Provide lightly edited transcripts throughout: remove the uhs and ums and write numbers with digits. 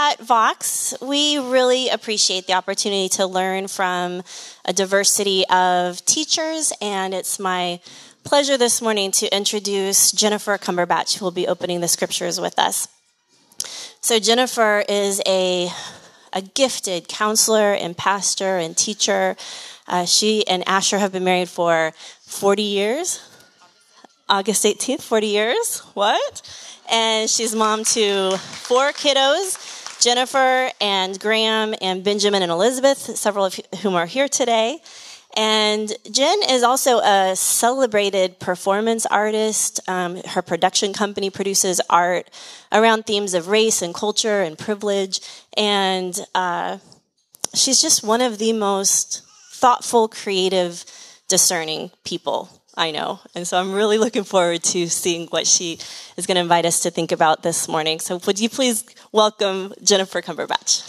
At Vox, we really appreciate the opportunity to learn from a diversity of teachers, and it's my pleasure this morning to introduce Jennifer Cumberbatch, who will be opening the scriptures with us. So Jennifer is a gifted counselor and pastor and teacher. She and Asher have been married for 40 years. August 18th, 40 years. What? And she's mom to 4 kiddos, Jennifer and Graham and Benjamin and Elizabeth, several of whom are here today. And Jen is also a celebrated performance artist. Her production company produces art around themes of race and culture and privilege. And she's just one of the most thoughtful, creative, discerning people I know. And so I'm really looking forward to seeing what she is going to invite us to think about this morning. So would you please welcome Jennifer Cumberbatch.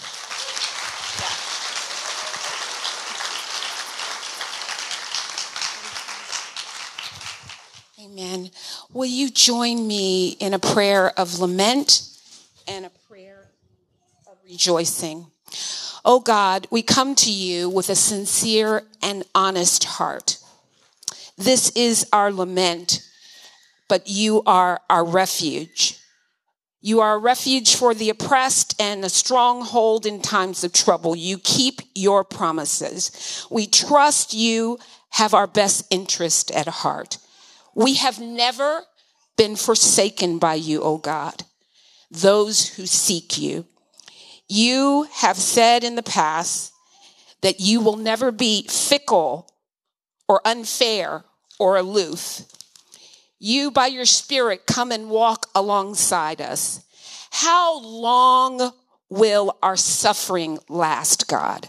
Amen. Will you join me in a prayer of lament and a prayer of rejoicing? Oh God, we come to you with a sincere and honest heart. This is our lament, but you are our refuge. You are a refuge for the oppressed and a stronghold in times of trouble. You keep your promises. We trust you have our best interest at heart. We have never been forsaken by you, O God, those who seek you. You have said in the past that you will never be fickle or unfair or aloof. You, by your Spirit, come and walk alongside us. How long will our suffering last, God?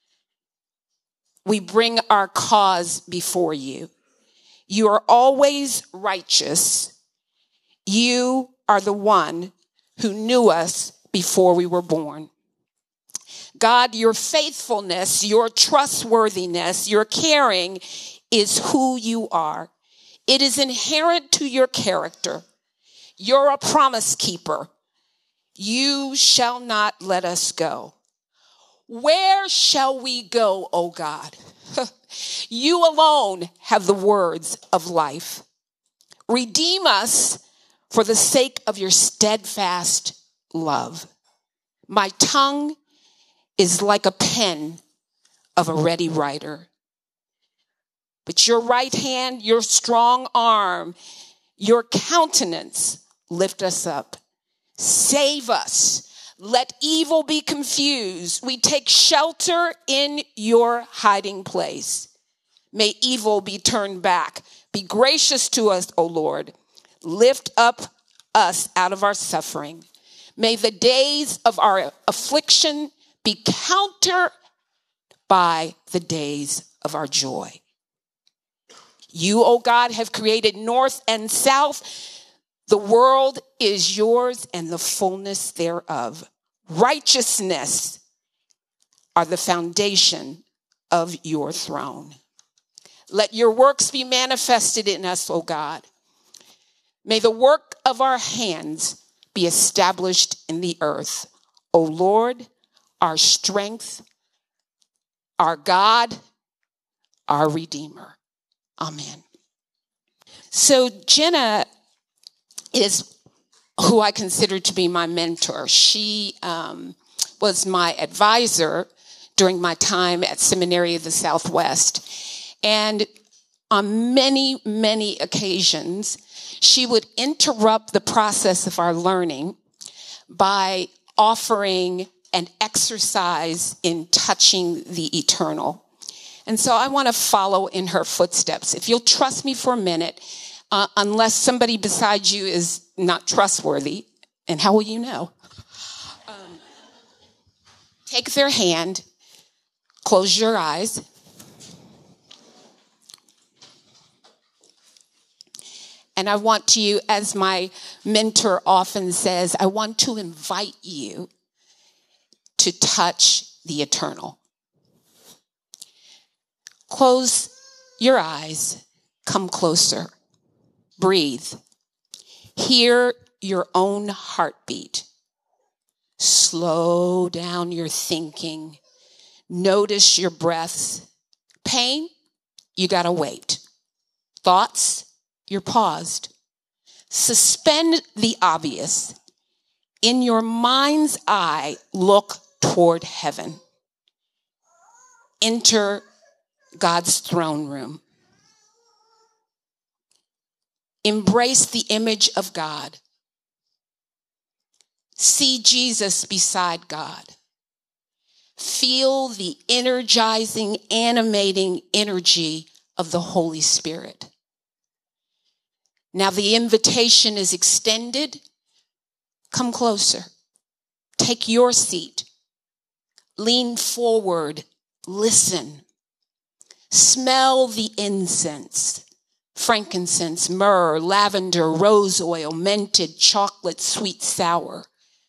We bring our cause before you. You are always righteous. You are the one who knew us before we were born. God, your faithfulness, your trustworthiness, your caring is who you are. It is inherent to your character. You're a promise keeper. You shall not let us go. Where shall we go, O God? You alone have the words of life. Redeem us for the sake of your steadfast love. My tongue is like a pen of a ready writer. But your right hand, your strong arm, your countenance lift us up. Save us. Let evil be confused. We take shelter in your hiding place. May evil be turned back. Be gracious to us, O Lord. Lift up us out of our suffering. May the days of our affliction be countered by the days of our joy. You, O God, have created north and south. The world is yours and the fullness thereof. Righteousness are the foundation of your throne. Let your works be manifested in us, O God. May the work of our hands be established in the earth. O Lord, our strength, our God, our Redeemer. Amen. So Jenna is who I consider to be my mentor. She was my advisor during my time at Seminary of the Southwest. And on many, many occasions, she would interrupt the process of our learning by offering an exercise in touching the eternal. And so I want to follow in her footsteps. If you'll trust me for a minute, unless somebody beside you is not trustworthy, and how will you know? Take their hand, close your eyes. And I want to, as my mentor often says, I want to invite you to touch the eternal. Close your eyes. Come closer. Breathe. Hear your own heartbeat. Slow down your thinking. Notice your breath. Pain, you gotta wait. Thoughts, you're paused. Suspend the obvious. In your mind's eye, look toward heaven. Enter God's throne room. Embrace the image of God. See Jesus beside God. Feel the energizing, animating energy of the Holy Spirit. Now the invitation is extended. Come closer. Take your seat. Lean forward. Listen. Smell the incense. Frankincense, myrrh, lavender, rose oil, mented, chocolate, sweet, sour.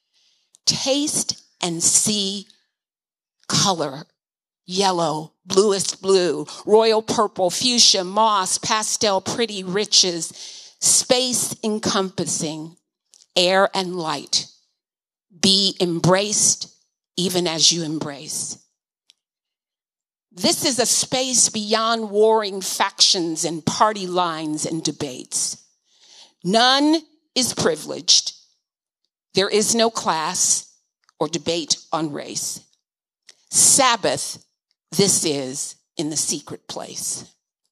Taste and see color. Yellow, bluest blue, royal purple, fuchsia, moss, pastel, pretty riches, space encompassing, air and light. Be embraced even as you embrace. This is a space beyond warring factions and party lines and debates. None is privileged. There is no class or debate on race. Sabbath, this is in the secret place.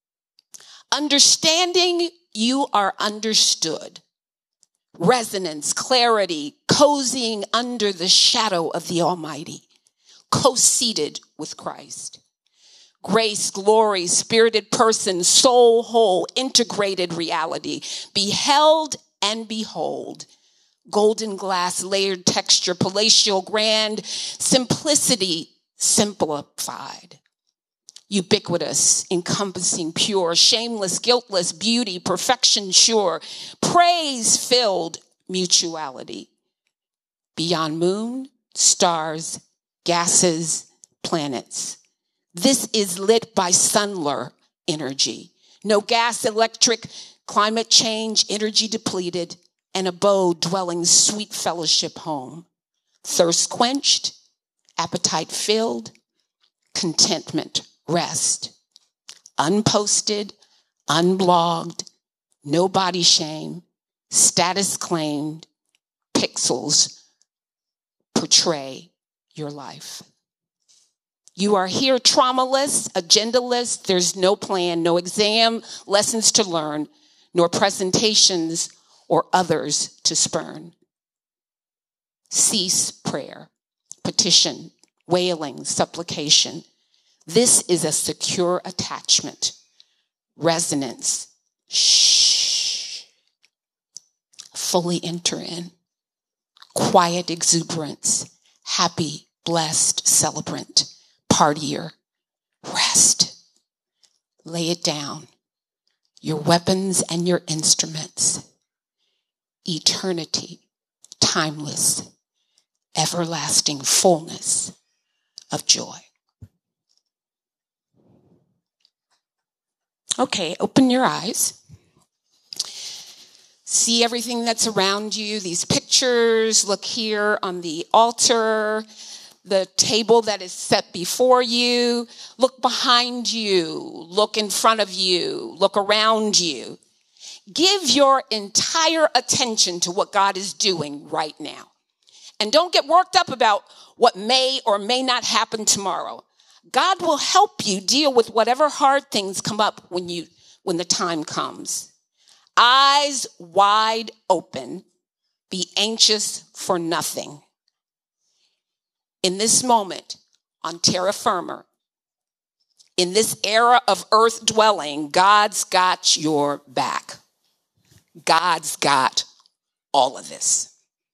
Understanding you are understood. Resonance, clarity, cozying under the shadow of the Almighty. Co-seated with Christ. Grace, glory, spirited person, soul whole, integrated reality. Beheld and behold. Golden glass, layered texture, palatial, grand, simplicity, simplified. Ubiquitous, encompassing, pure, shameless, guiltless, beauty, perfection sure, praise-filled mutuality. Beyond moon, stars, gases, planets. This is lit by sunler energy. No gas, electric, climate change, energy depleted, an abode dwelling sweet fellowship home. Thirst quenched, appetite filled, contentment, rest. Unposted, unblogged, no body shame, status claimed, pixels portray your life. You are here traumaless, agendaless. There's no plan, no exam, lessons to learn, nor presentations or others to spurn. Cease prayer, petition, wailing, supplication. This is a secure attachment. Resonance. Shh. Fully enter in. Quiet exuberance. Happy, blessed celebrant. Partier. Rest. Lay it down. Your weapons and your instruments. Eternity. Timeless. Everlasting fullness of joy. Okay, open your eyes. See everything that's around you, these pictures. Look here on the altar, the table that is set before you. Look behind you. Look in front of you. Look around you. Give your entire attention to what God is doing right now. And don't get worked up about what may or may not happen tomorrow. God will help you deal with whatever hard things come up when the time comes. Eyes wide open. Be anxious for nothing. In this moment, on terra firma, in this era of earth dwelling, God's got your back. God's got all of this.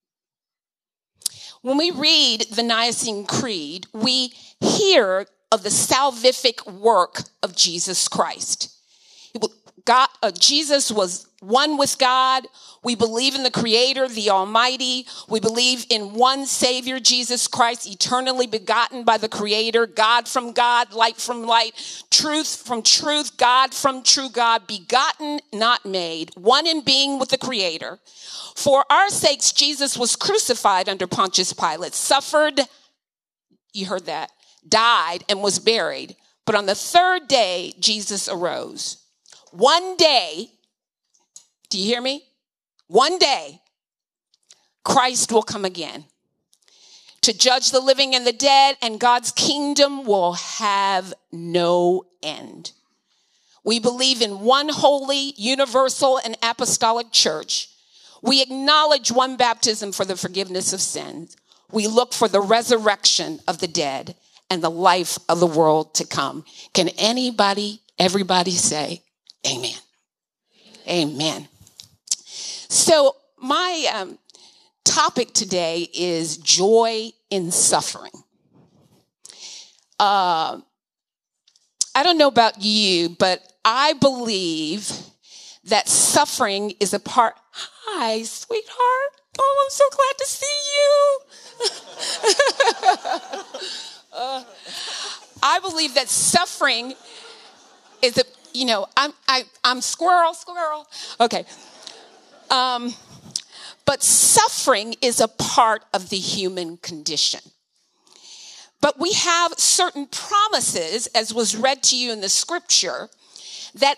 When we read the Nicene Creed, we hear of the salvific work of Jesus Christ. Jesus was one with God. We believe in the Creator, the Almighty. We believe in one Savior, Jesus Christ, eternally begotten by the Creator, God from God, light from light, truth from truth, God from true God, begotten, not made, one in being with the Creator. For our sakes, Jesus was crucified under Pontius Pilate, suffered, you heard that, died, and was buried. But on the third day, Jesus arose. One day, do you hear me? One day, Christ will come again to judge the living and the dead, and God's kingdom will have no end. We believe in one holy, universal, and apostolic church. We acknowledge one baptism for the forgiveness of sins. We look for the resurrection of the dead and the life of the world to come. Can everybody say amen? Amen. So my topic today is joy in suffering. I don't know about you, but I believe that suffering is a part. Hi, sweetheart. Oh, I'm so glad to see you. I believe that suffering is I'm squirrel. Okay. But suffering is a part of the human condition. But we have certain promises, as was read to you in the scripture, that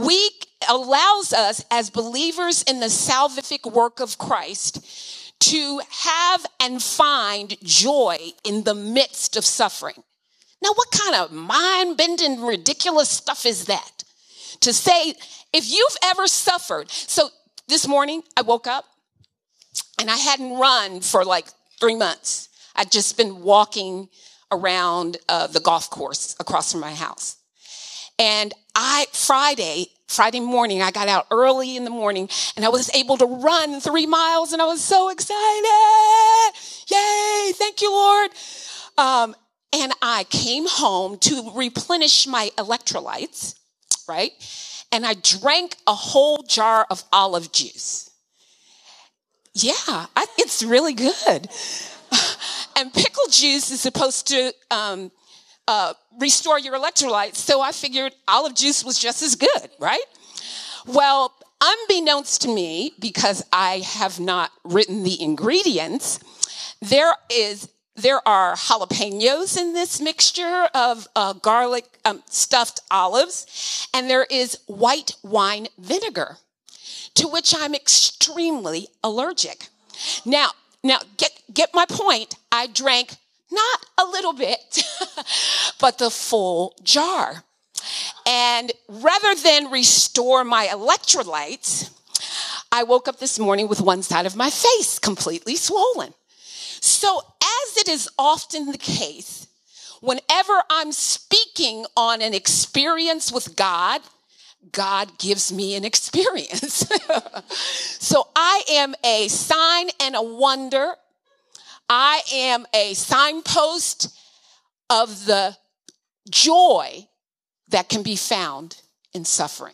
allows us as believers in the salvific work of Christ to have and find joy in the midst of suffering. Now, what kind of mind-bending, ridiculous stuff is that? To say, if you've ever suffered. So this morning, I woke up and I hadn't run for like 3 months. I'd just been walking around the golf course across from my house. And Friday morning, I got out early in the morning and I was able to run 3 miles and I was so excited. Yay, thank you, Lord. And I came home to replenish my electrolytes, right? And I drank a whole jar of olive juice. Yeah, it's really good. And pickle juice is supposed to restore your electrolytes. So I figured olive juice was just as good, right? Well, unbeknownst to me, because I have not written the ingredients, there are jalapenos in this mixture of garlic stuffed olives, and there is white wine vinegar, to which I'm extremely allergic. Now get my point. I drank not a little bit, but the full jar. And rather than restore my electrolytes, I woke up this morning with one side of my face completely swollen. So as it is often the case, whenever I'm speaking on an experience with God, God gives me an experience. So I am a sign and a wonder. I am a signpost of the joy that can be found in suffering.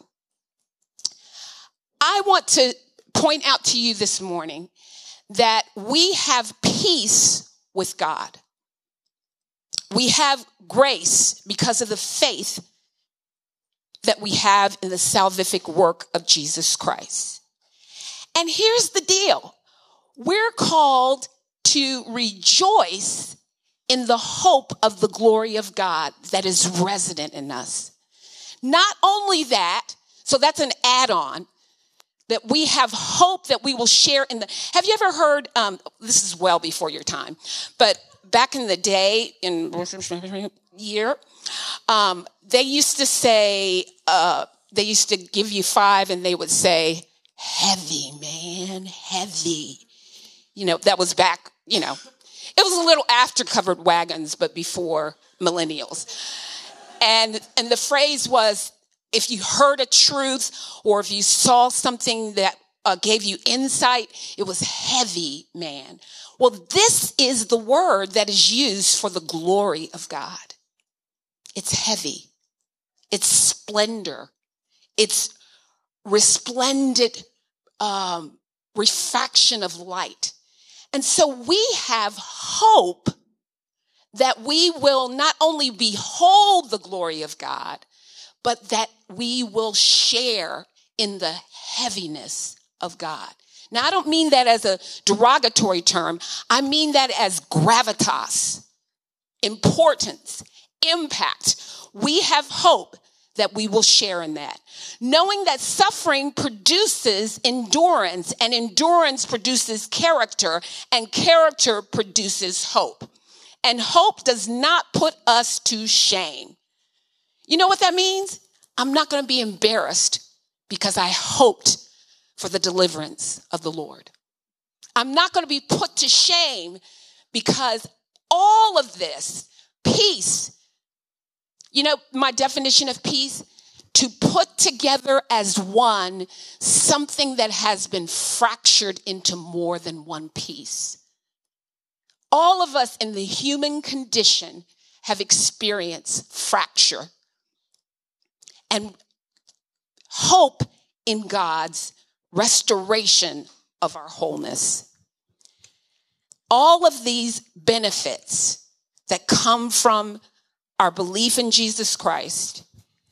I want to point out to you this morning that we have peace with God. We have grace because of the faith that we have in the salvific work of Jesus Christ. And here's the deal. We're called to rejoice in the hope of the glory of God that is resident in us. Not only that, so that's an add-on, that we have hope that we will share in the, have you ever heard, this is well before your time, but back in the day, in year, they used to say, they used to give you 5 and they would say, heavy, man, heavy. That was back, it was a little after covered wagons, but before millennials. And the phrase was, if you heard a truth or if you saw something that gave you insight, it was heavy, man. Well, this is the word that is used for the glory of God. It's heavy. It's splendor. It's resplendent refraction of light. And so we have hope that we will not only behold the glory of God, but that we will share in the heaviness of God. Now, I don't mean that as a derogatory term. I mean that as gravitas, importance, impact. We have hope that we will share in that. Knowing that suffering produces endurance, and endurance produces character, and character produces hope. And hope does not put us to shame. You know what that means? I'm not going to be embarrassed because I hoped for the deliverance of the Lord. I'm not going to be put to shame because all of this, peace, you know, my definition of peace, to put together as one something that has been fractured into more than one piece. All of us in the human condition have experienced fracture and hope in God's restoration of our wholeness. All of these benefits that come from our belief in Jesus Christ,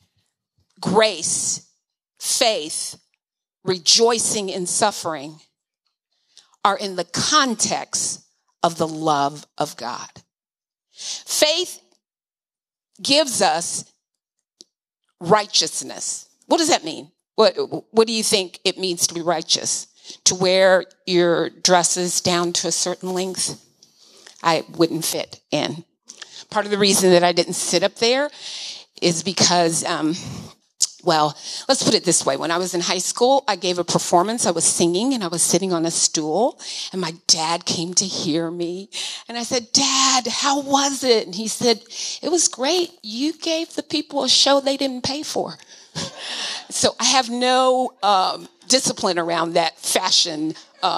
grace, faith, rejoicing in suffering, are in the context of the love of God. Faith gives us righteousness. What does that mean? What do you think it means to be righteous? To wear your dresses down to a certain length? I wouldn't fit in. Part of the reason that I didn't sit up there is because, well, let's put it this way. When I was in high school, I gave a performance. I was singing and I was sitting on a stool and my dad came to hear me. And I said, "Dad, how was it?" And he said, "It was great. You gave the people a show they didn't pay for." So I have no discipline around that fashion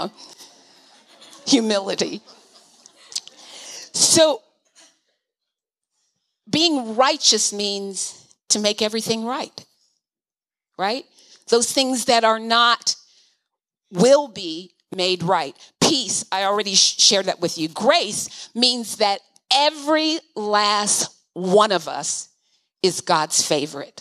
humility. So being righteous means to make everything right. Right? Those things that are not will be made right. Peace, I already shared that with you. Grace means that every last one of us is God's favorite.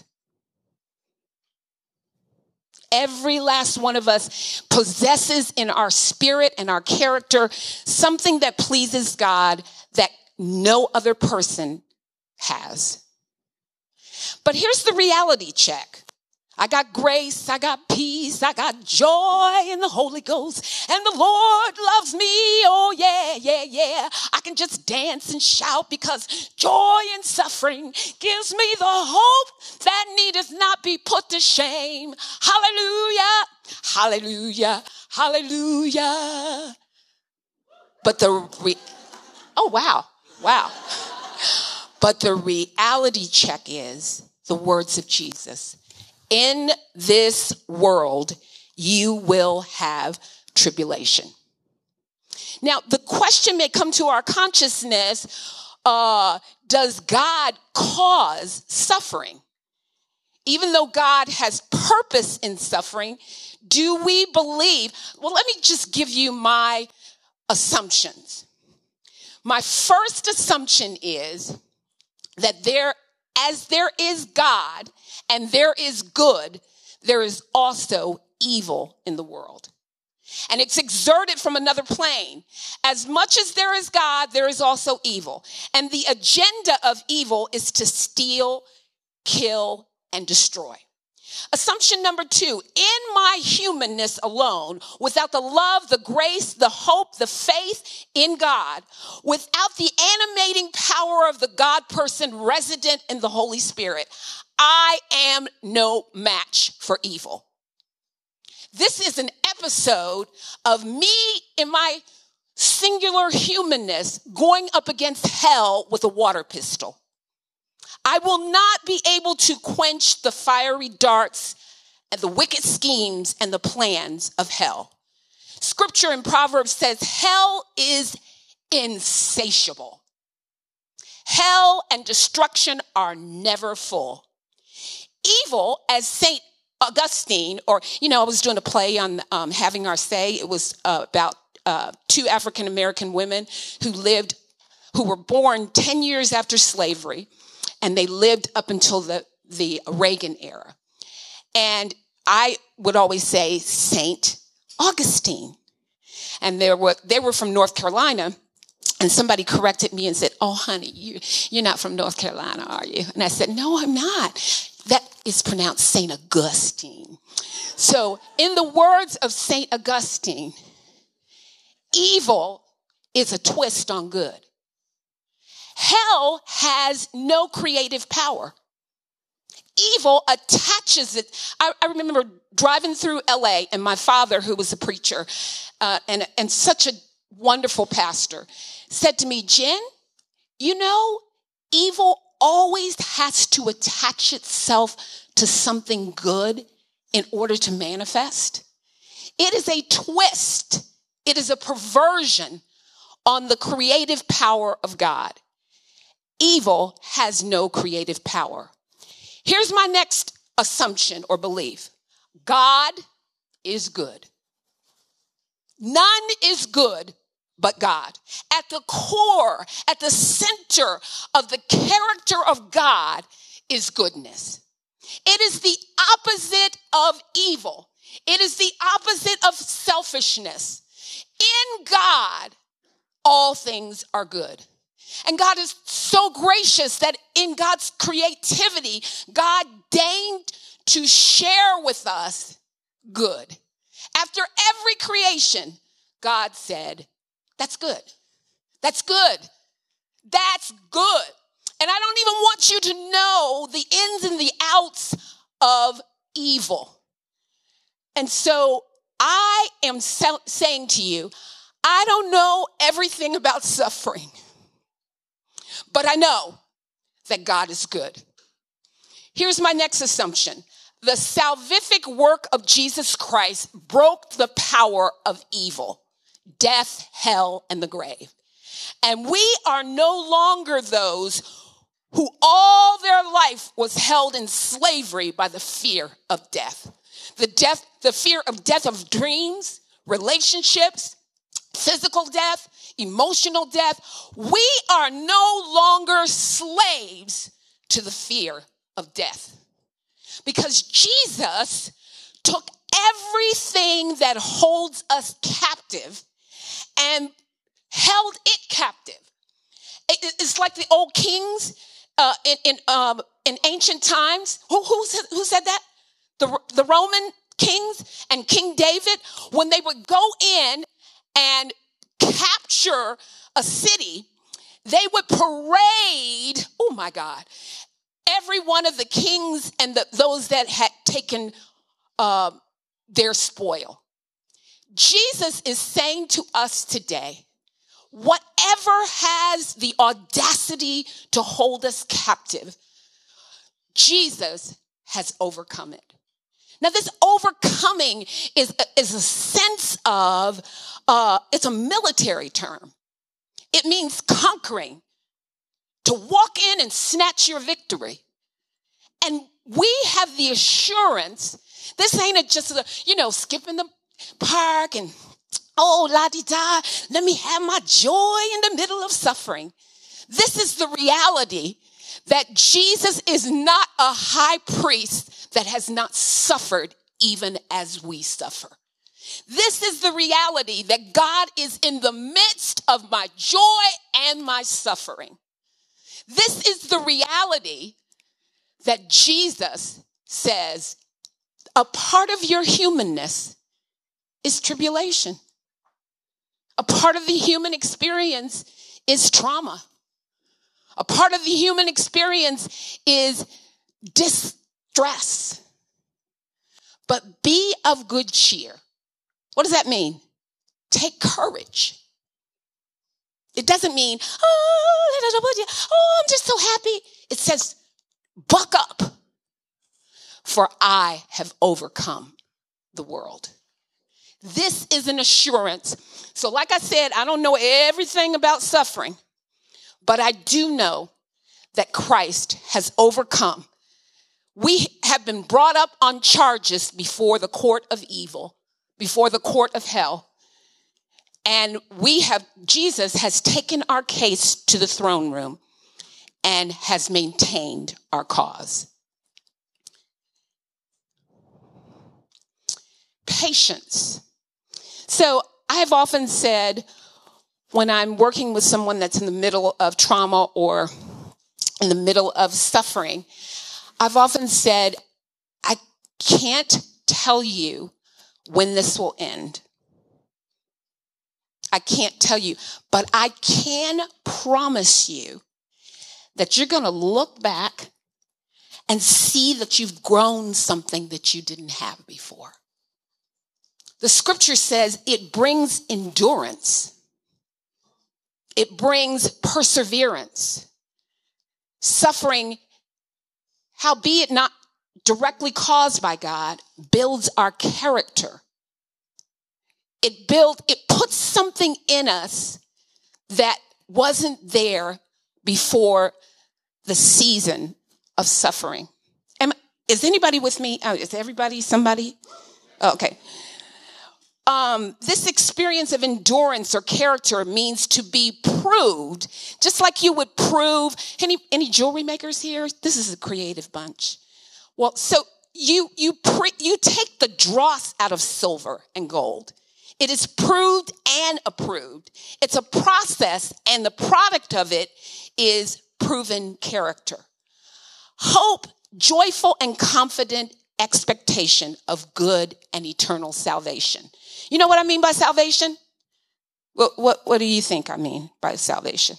Every last one of us possesses in our spirit and our character something that pleases God that no other person has. But here's the reality check. I got grace, I got peace, I got joy in the Holy Ghost, and the Lord loves me. Oh, yeah, yeah, yeah. I can just dance and shout because joy in suffering gives me the hope that needeth not be put to shame. Hallelujah, hallelujah, hallelujah. But oh, wow. But the reality check is the words of Jesus. In this world, you will have tribulation. Now, the question may come to our consciousness, does God cause suffering? Even though God has purpose in suffering, do we believe? Well, let me just give you my assumptions. My first assumption is that as there is God and there is good, there is also evil in the world. And it's exerted from another plane. As much as there is God, there is also evil. And the agenda of evil is to steal, kill, and destroy. Assumption number 2, in my humanness alone, without the love, the grace, the hope, the faith in God, without the animating power of the God person resident in the Holy Spirit, I am no match for evil. This is an episode of me in my singular humanness going up against hell with a water pistol. I will not be able to quench the fiery darts and the wicked schemes and the plans of hell. Scripture in Proverbs says hell is insatiable. Hell and destruction are never full. Evil, as St. Augustine, or, I was doing a play on Having Our Say. It was about two African-American women who were born 10 years after slavery, and they lived up until the Reagan era. And I would always say Saint Augustine. And they were from North Carolina, and somebody corrected me and said, "Oh, honey, you're not from North Carolina, are you?" And I said, "No, I'm not. That is pronounced Saint Augustine." So in the words of Saint Augustine, evil is a twist on good. Hell has no creative power. Evil attaches it. I remember driving through LA, and my father, who was a preacher and such a wonderful pastor, said to me, "Jen, evil always has to attach itself to something good in order to manifest. It is a twist. It is a perversion on the creative power of God. Evil has no creative power." Here's my next assumption or belief. God is good. None is good but God. At the core, at the center of the character of God is goodness. It is the opposite of evil. It is the opposite of selfishness. In God, all things are good. And God is so gracious that in God's creativity, God deigned to share with us good. After every creation, God said, "That's good. That's good. That's good." And I don't even want you to know the ins and the outs of evil. And so I am saying to you, I don't know everything about suffering, but I know that God is good. Here's my next assumption. The salvific work of Jesus Christ broke the power of evil, death, hell, and the grave. And we are no longer those who all their life was held in slavery by the fear of death. The fear of death of dreams, relationships, physical death, emotional death. We are no longer slaves to the fear of death, because Jesus took everything that holds us captive and held it captive. It's like the old kings in ancient times. Who said that? The Roman kings and King David, when they would go in and capture a city, they would parade, oh my God, every one of the kings and those that had taken their spoil. Jesus is saying to us today, whatever has the audacity to hold us captive, Jesus has overcome it. Now, this overcoming is a sense of, it's a military term. It means conquering, to walk in and snatch your victory. And we have the assurance, this ain't just skipping the park and, oh, la-di-da, let me have my joy in the middle of suffering. This is the reality that Jesus is not a high priest that has not suffered even as we suffer. This is the reality that God is in the midst of my joy and my suffering. This is the reality that Jesus says a part of your humanness is tribulation. A part of the human experience is trauma. A part of the human experience is distress. But be of good cheer. What does that mean? Take courage. It doesn't mean, I'm just so happy. It says, buck up, for I have overcome the world. This is an assurance. So like I said, I don't know everything about suffering, but I do know that Christ has overcome We have been brought up on charges before the court of evil, before the court of hell. And Jesus has taken our case to the throne room and has maintained our cause. Patience. So I've often said, when I'm working with someone that's in the middle of trauma or in the middle of suffering, I've often said, I can't tell you when this will end. I can't tell you, but I can promise you that you're going to look back and see that you've grown something that you didn't have before. The scripture says it brings endurance. It brings perseverance. Suffering, howbeit not directly caused by God, builds our character. It puts something in us that wasn't there before the season of suffering. Is anybody with me? Is everybody, somebody? Okay. This experience of endurance or character means to be proved, just like you would prove. Any jewelry makers here? This is a creative bunch. Well, so you take the dross out of silver and gold. It is proved and approved. It's a process, and the product of it is proven character. Hope, joyful and confident expectation of good and eternal salvation. You know what I mean by salvation? What do you think I mean by salvation?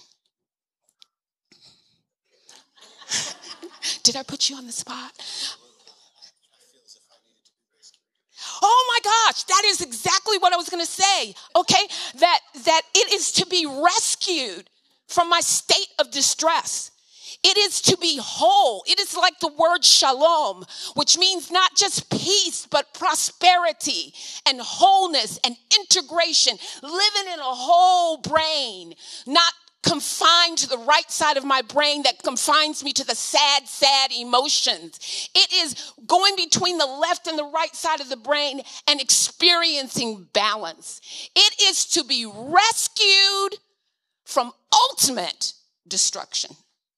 Did I put you on the spot? Oh my gosh, that is exactly what I was going to say. Okay, that it is to be rescued from my state of distress. It is to be whole. It is like the word shalom, which means not just peace, but prosperity and wholeness and integration, living in a whole brain, not confined to the right side of my brain that confines me to the sad emotions. It is going between the left and the right side of the brain and experiencing balance. It is to be rescued from ultimate destruction.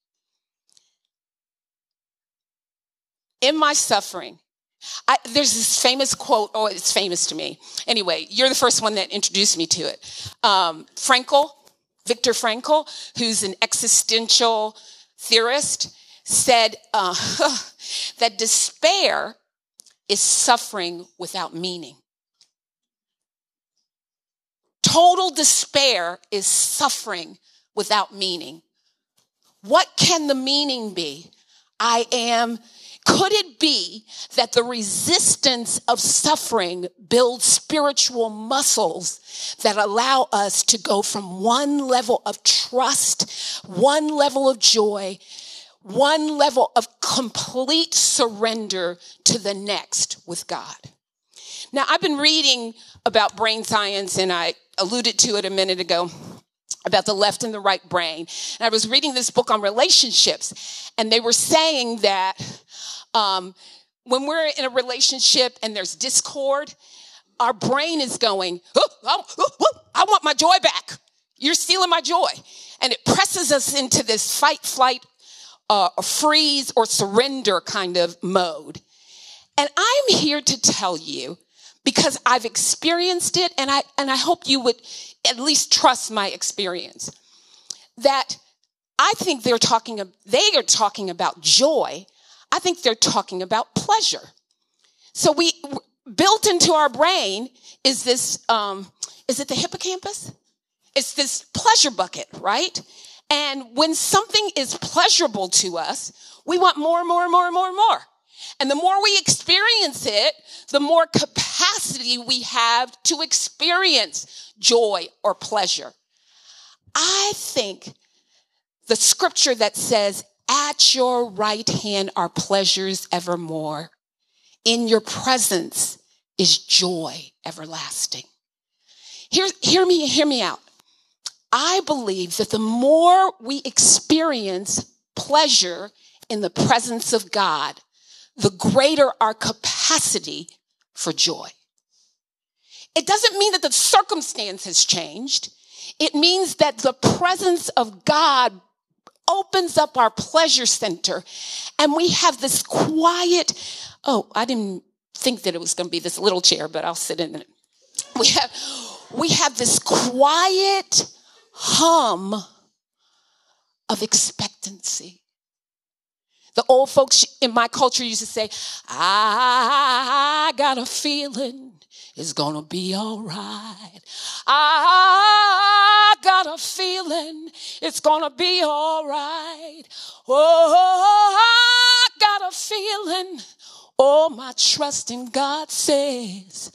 In my suffering, there's this famous quote. Oh, it's famous to me. Anyway, you're the first one that introduced me to it. Viktor Frankl, who's an existential theorist, said that despair is suffering without meaning. Total despair is suffering without meaning. What can the meaning be? Could it be that the resistance of suffering builds spiritual muscles that allow us to go from one level of trust, one level of joy, one level of complete surrender to the next with God? Now, I've been reading about brain science, and I alluded to it a minute ago, about the left and the right brain. And I was reading this book on relationships, and they were saying that when we're in a relationship and there's discord, our brain is going, I want my joy back. You're stealing my joy. And it presses us into this fight, flight, freeze, or surrender kind of mode. And I'm here to tell you, because I've experienced it, and I hope you would at least trust my experience, that I think they are talking about joy. I think they're talking about pleasure. So built into our brain is this, is it the hippocampus? It's this pleasure bucket, right? And when something is pleasurable to us, we want more and more and more and more and more. And the more we experience it, the more capacity we have to experience joy or pleasure. I think the scripture that says, at your right hand are pleasures evermore. In your presence is joy everlasting. Hear me out. I believe that the more we experience pleasure in the presence of God, the greater our capacity for joy. It doesn't mean that the circumstance has changed. It means that the presence of God opens up our pleasure center, and we have this quiet, I didn't think that it was going to be this little chair, but I'll sit in it. We have this quiet hum of expectancy. The old folks in my culture used to say, I got a feeling it's going to be all right. I got a feeling it's going to be all right. Oh, I got a feeling. Oh, my trust in God says,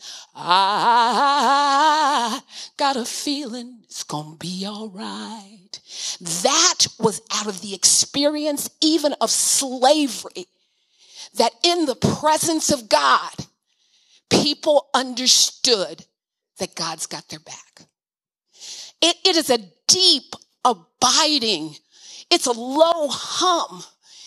I got a feeling it's going to be all right. That was out of the experience even of slavery, that in the presence of God, people understood that God's got their back. It is a deep, abiding, it's a low hum.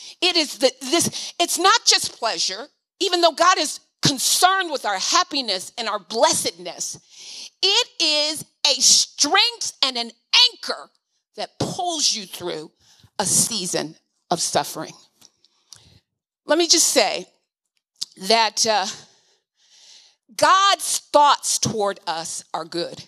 It's not just pleasure, even though God is concerned with our happiness and our blessedness. It is a strength and an anchor that pulls you through a season of suffering. Let me just say that God's thoughts toward us are good.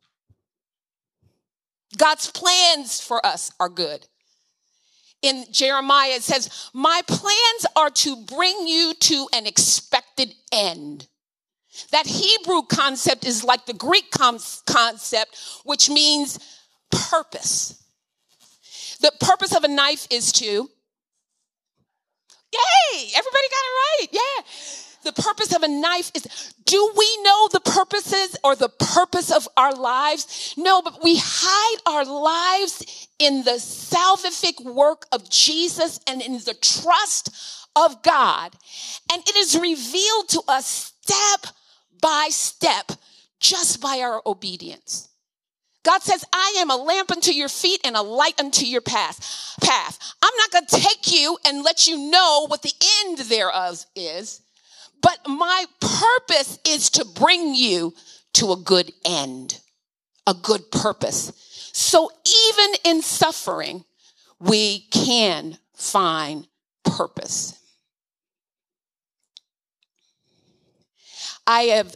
God's plans for us are good. In Jeremiah, it says, my plans are to bring you to an expected end. That Hebrew concept is like the Greek concept, which means purpose. The purpose of a knife is to, yay, everybody got it right, yeah. The purpose of a knife is, do we know the purposes or the purpose of our lives? No, but we hide our lives in the salvific work of Jesus and in the trust of God. And it is revealed to us step by step, just by our obedience. God says, I am a lamp unto your feet and a light unto your path. I'm not going to take you and let you know what the end thereof is. But my purpose is to bring you to a good end, a good purpose. So even in suffering, we can find purpose. I have,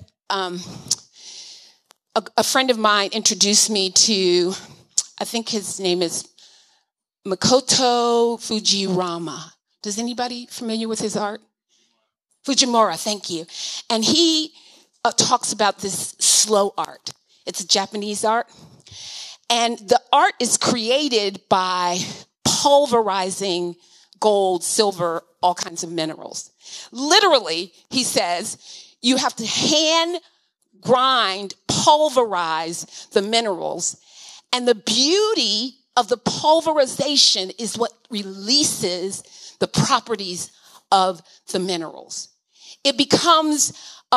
a friend of mine introduced me to, I think his name is Makoto Fujirama. Does anybody familiar with his art? Fujimura, thank you. And he talks about this slow art. It's a Japanese art. And the art is created by pulverizing gold, silver, all kinds of minerals. Literally, he says, you have to hand grind, pulverize the minerals. And the beauty of the pulverization is what releases the properties of the minerals. It becomes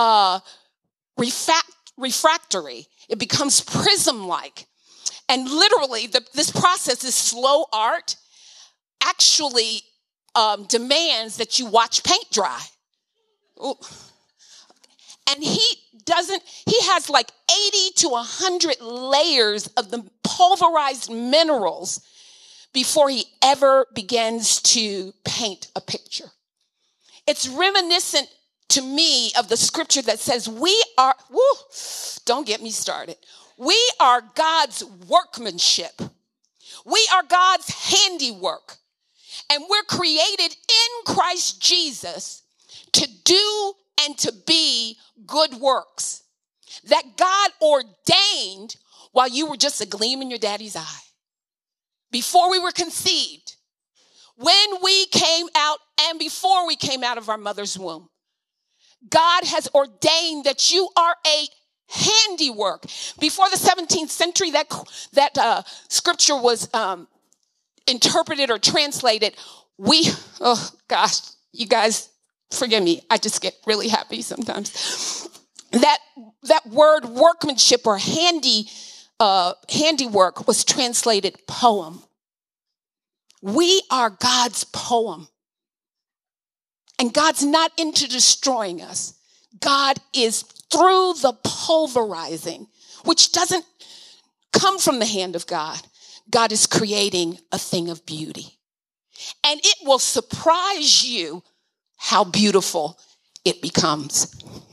refractory. It becomes prism-like. And literally, this process, this slow art, actually demands that you watch paint dry. Ooh. And he has like 80 to 100 layers of the pulverized minerals before he ever begins to paint a picture. It's reminiscent to me of the scripture that says don't get me started. We are God's workmanship. We are God's handiwork. And we're created in Christ Jesus to do and to be good works that God ordained while you were just a gleam in your daddy's eye. Before we were conceived, when we came out, and before we came out of our mother's womb, God has ordained that you are a handiwork. Before the 17th century, that scripture was interpreted or translated. Oh gosh, you guys, forgive me. I just get really happy sometimes. That word workmanship or handiwork was translated poem. We are God's poem. And God's not into destroying us. God is through the pulverizing, which doesn't come from the hand of God. God is creating a thing of beauty. And it will surprise you how beautiful it becomes.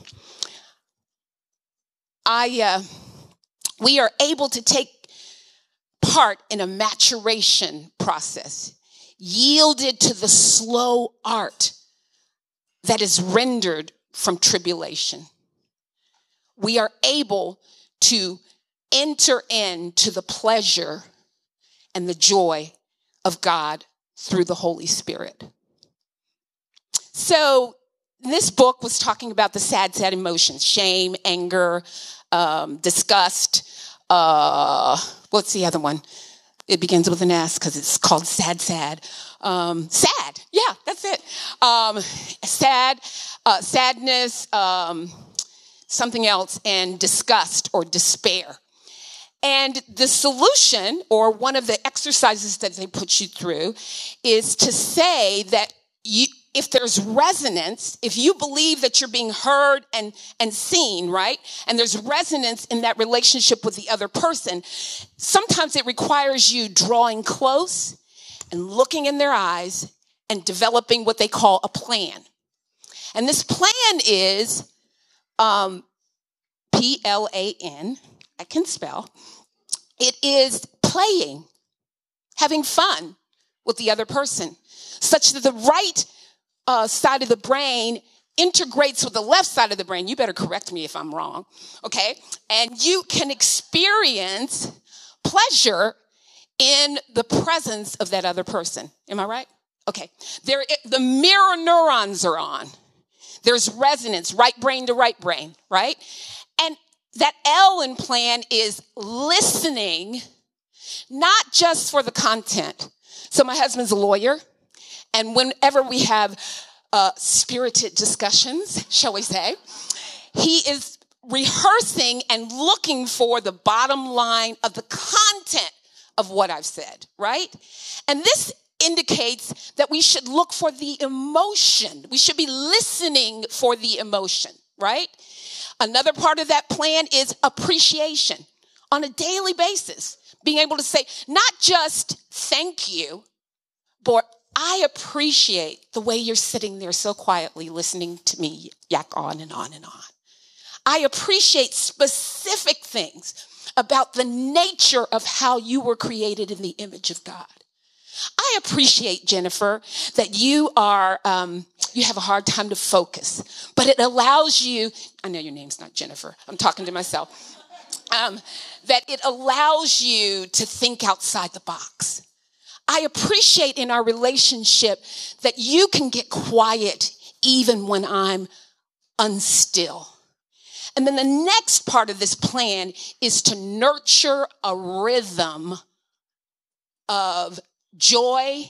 We are able to take part in a maturation process, yielded to the slow art that is rendered from tribulation. We are able to enter into the pleasure and the joy of God through the Holy Spirit. So this book was talking about the sad emotions: shame, anger, disgust. What's the other one? It begins with an S because it's called sad. Sad. Yeah, that's it. Sadness, something else, and disgust or despair. And the solution, or one of the exercises that they put you through, is to say that if there's resonance, if you believe that you're being heard and seen, right? And there's resonance in that relationship with the other person, sometimes it requires you drawing close and looking in their eyes and developing what they call a plan. And this plan is PLAN. I can spell. It is playing, having fun with the other person, such that the right side of the brain integrates with the left side of the brain. You better correct me if I'm wrong, okay? And you can experience pleasure in the presence of that other person. Am I right? Okay. The mirror neurons are on. There's resonance, right brain to right brain, right? And that L in plan is listening, not just for the content. So my husband's a lawyer, and whenever we have spirited discussions, shall we say, he is rehearsing and looking for the bottom line of the content of what I've said, right? And this indicates that we should look for the emotion. We should be listening for the emotion, right? Another part of that plan is appreciation on a daily basis. Being able to say, not just thank you, but I appreciate the way you're sitting there so quietly listening to me yak on and on and on. I appreciate specific things about the nature of how you were created in the image of God. I appreciate, Jennifer, that you have a hard time to focus, but it allows you, I know your name's not Jennifer, I'm talking to myself, that it allows you to think outside the box. I appreciate in our relationship that you can get quiet even when I'm unstill. And then the next part of this plan is to nurture a rhythm of joy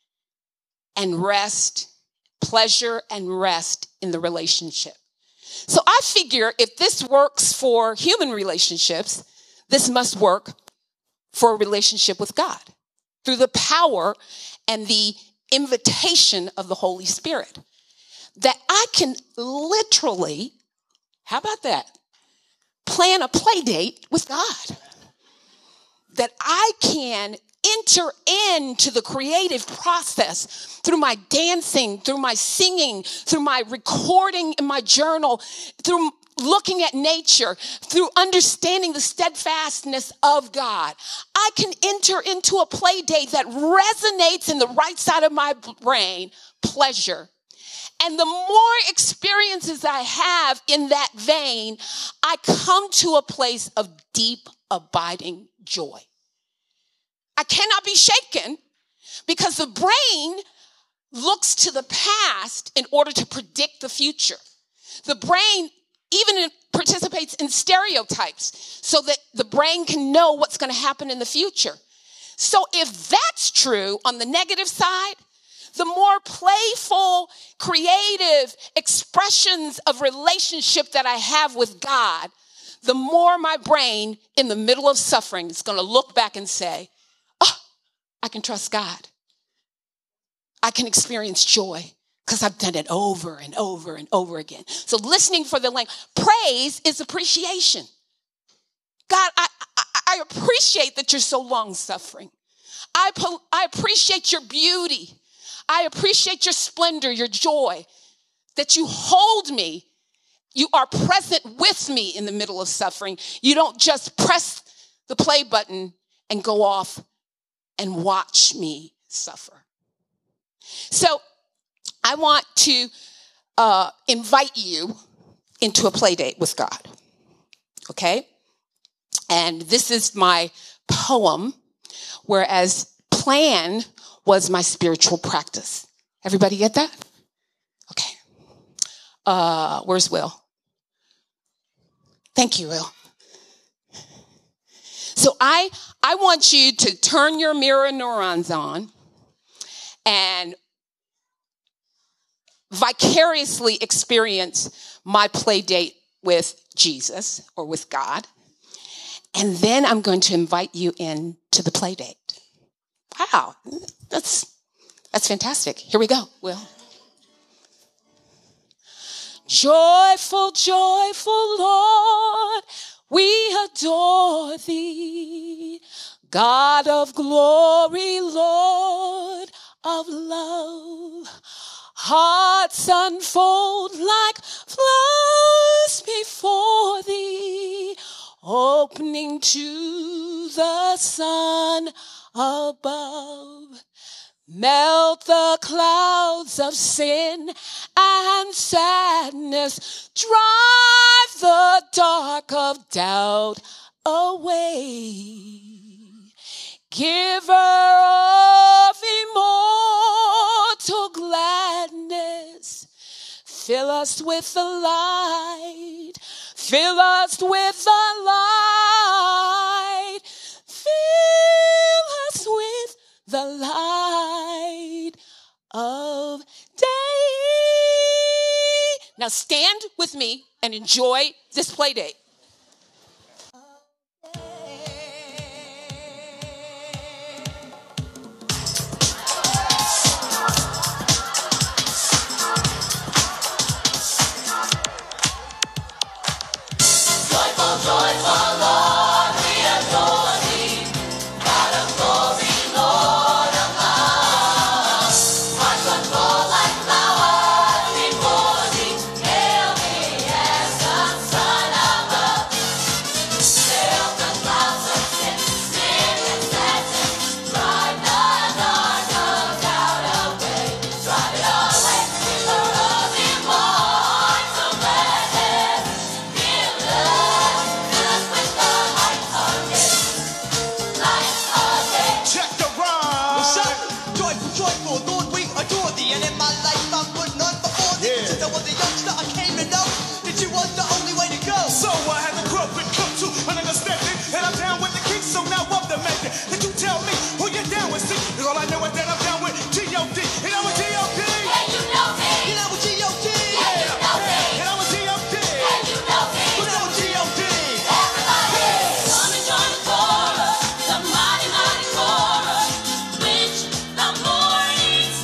and rest, pleasure and rest in the relationship. So I figure if this works for human relationships, this must work for a relationship with God through the power and the invitation of the Holy Spirit. That I can literally, how about that? Plan a play date with God. That I can enter into the creative process through my dancing, through my singing, through my recording in my journal, through looking at nature, through understanding the steadfastness of God. I can enter into a play date that resonates in the right side of my brain, pleasure. And the more experiences I have in that vein, I come to a place of deep, abiding joy. I cannot be shaken because the brain looks to the past in order to predict the future. The brain even participates in stereotypes so that the brain can know what's going to happen in the future. So if that's true on the negative side, the more playful, creative expressions of relationship that I have with God, the more my brain in the middle of suffering is going to look back and say, oh, I can trust God. I can experience joy because I've done it over and over and over again. So listening for the language. Praise is appreciation. God, I appreciate that you're so long-suffering. I appreciate your beauty. I appreciate your splendor, your joy, that you hold me. You are present with me in the middle of suffering. You don't just press the play button and go off and watch me suffer. So I want to invite you into a play date with God, okay? And this is my poem, whereas plan was my spiritual practice. Everybody get that? Okay. Where's Will? Thank you, Will. So I want you to turn your mirror neurons on and vicariously experience my play date with Jesus or with God. And then I'm going to invite you in to the play date. Wow, that's fantastic. Here we go, Will. Joyful, joyful Lord, we adore thee. God of glory, Lord of love. Hearts unfold like flowers before thee, opening to the sun above. Melt the clouds of sin and sadness, drive the dark of doubt away. Giver of immortal gladness, fill us with the light, fill us with the light, fill us with the light of day. Now stand with me and enjoy this play date. The mighty, mighty chorus, which the morning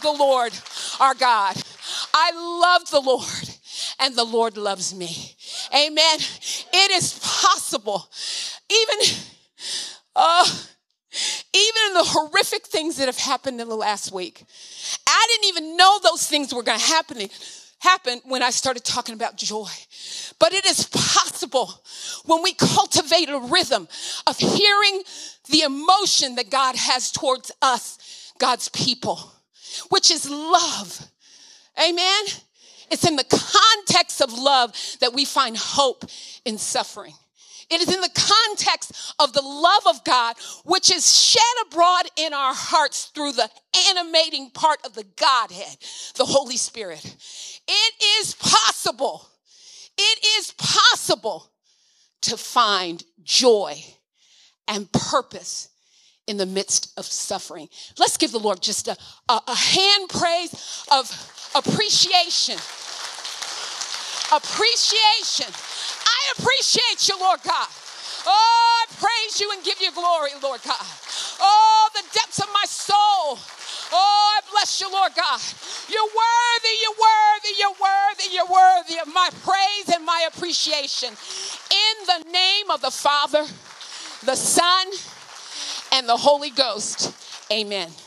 the Lord our God. I love the Lord, and the Lord loves me. Amen. It is possible, even in the horrific things that have happened in the last week. I didn't even know those things were going to happen when I started talking about joy. But it is possible when we cultivate a rhythm of hearing the emotion that God has towards us, God's people, which is love. Amen. It's in the context of love that we find hope in suffering. It is in the context of the love of God, which is shed abroad in our hearts through the animating part of the Godhead, the Holy Spirit. It is possible. It is possible to find joy and purpose in the midst of suffering. Let's give the Lord just a hand praise of appreciation. Appreciation. I appreciate you, Lord God. Oh, I praise you and give you glory, Lord God. Oh, the depths of my soul. Oh, I bless you, Lord God. You're worthy, you're worthy, you're worthy, you're worthy of my praise and my appreciation. In the name of the Father, the Son, and the Holy Ghost. Amen.